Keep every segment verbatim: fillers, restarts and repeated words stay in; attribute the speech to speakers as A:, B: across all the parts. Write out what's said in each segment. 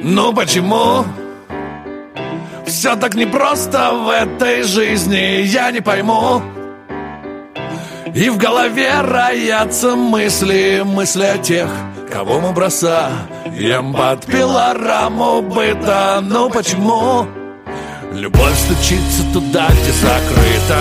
A: Ну почему все так непросто в этой жизни, я не пойму. И в голове роятся мысли, мысли о тех, кого мы бросаем под пилораму быта. Ну почему любовь стучится туда, где закрыто?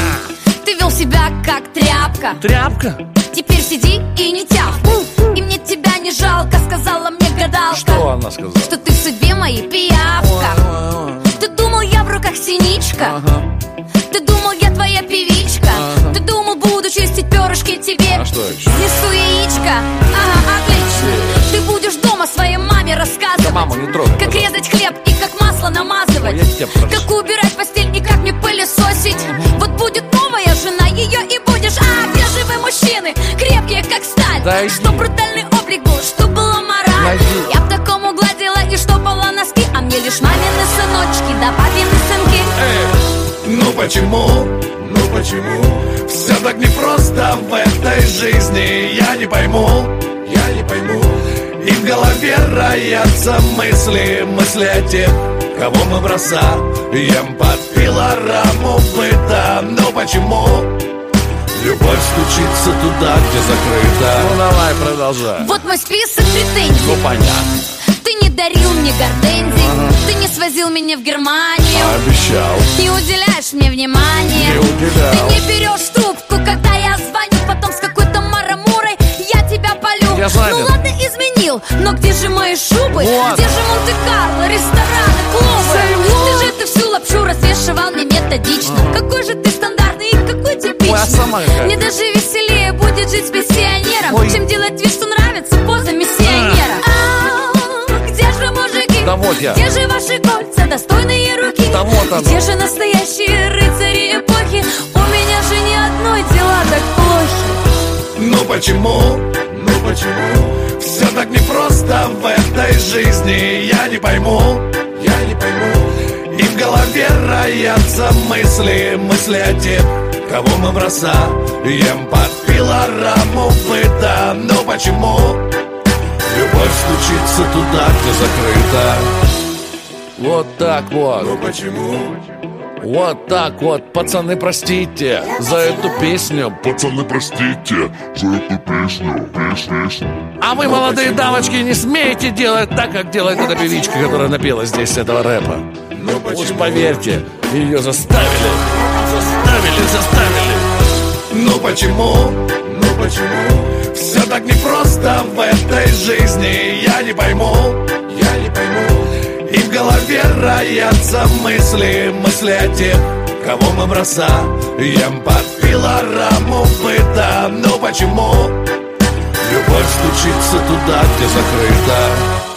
B: Ты вел себя как тряпка.
A: Тряпка?
B: Теперь сиди и не тявкай. И мне тебя не жалко, сказала мне гадалка.
A: Что она сказала?
B: Что ты в судьбе моей пиявка.
A: Ой, ой, ой.
B: Ты думал, я в руках синичка.
A: Ага.
B: Ты думал, я твоя певичка.
A: Ага.
B: Ты думал, буду чистить перышки тебе.
A: А что еще?
B: Снесу яичко. Ага, отлично. Ты будешь дома своей маме рассказывать,
A: да, маму не трогай,
B: как
A: пожалуйста.
B: резать хлеб и как масло намазывать.
A: Ой, я тебя прошу.
B: Как убирать постель и как мне пылесосить. Угу. Вот будет новая жена, ее и будешь. А где же вы, мужчины, крепкие как сталь?
A: Да иди.
B: Что брутальный облик был, что была мораль.
A: Найди.
B: Я в таком угладила и штопала носки. А мне лишь мамины сыночки, да папины сынки.
A: Эй, ну почему, ну почему все так непросто в этой жизни, я не пойму, я не пойму. И в голове роятся мысли, мысли о тех, кого мы бросаем под пилораму быта. Ну почему любовь стучится туда, где закрыто? Ну давай, продолжай.
B: Вот мой список претензий.
A: Ну понятно.
B: Ты не дарил мне гортензий, ага. Ты не свозил меня в Германию.
A: Обещал.
B: Не уделяешь мне внимания.
A: Не уделял.
B: Ты не берешь трубку, когда я звоню. Потом с какой-то марамурой я тебя полю.
A: Я занят.
B: Ну ладно, изменил, но где же мои шубы?
A: Вот.
B: Где же Монте-Карло, рестораны, клубы? Ты же ты всю лапшу развешивал мне методично.
A: Ага.
B: Какой же ты стандартный и какой типичный.
A: Ой, а сама какая?
B: Мне даже веселее будет жить с пенсионером,
A: Ой.
B: чем делать вид, что нравится поза миссионера. А, где же мужики?
A: Да вот я.
B: Где же ваши кольца, достойные руки?
A: Да вот оно.
B: Где же настоящие рыцари эпохи? У меня же ни одной дела так плохи.
A: Ну почему, ну почему все так непросто в этой жизни, я не пойму, я не пойму. И в голове роятся мысли, мысли о тех, кого мы бросаем под пилораму быта. Ну почему любовь стучится туда, где закрыто? Вот так вот. Ну почему? Вот так вот, пацаны, простите за эту песню.
C: Пацаны, простите за эту песню, песню.
A: А вы, молодые дамочки, не смеете делать так, как делает эта певичка, которая напела здесь с этого рэпа. Ну уж поверьте, ее заставили, заставили, заставили. Ну почему, ну почему все так непросто в этой жизни, я не пойму, я не пойму. И в голове роятся мысли, мысли о тех, кого мы бросаем под пилораму быта. Ну почему любовь стучится туда, где закрыто?